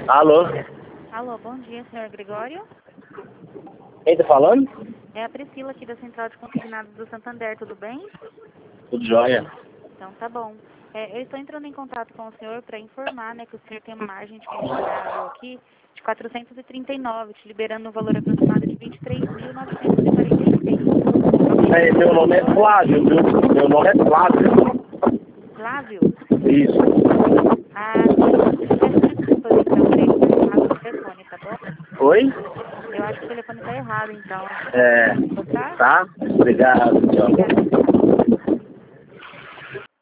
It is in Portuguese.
Alô? Alô, bom dia, senhor Gregório. Quem tá falando? É a Priscila aqui da Central de Consignados do Santander, tudo bem? Tudo jóia. Então tá bom. Eu estou entrando em contato com o senhor para informar, né, que o senhor tem uma margem de comerciável aqui de 439, te liberando um valor aproximado de 23.946. Meu nome é Flávio, viu? Meu nome é Flávio. Flávio? Isso. Ah, sim. Peço desculpas, então, creio que está errado o telefone, tá bom? Oi? Eu acho que o telefone está errado, então. É. Tá? Tá? Obrigado, tchau. Obrigada.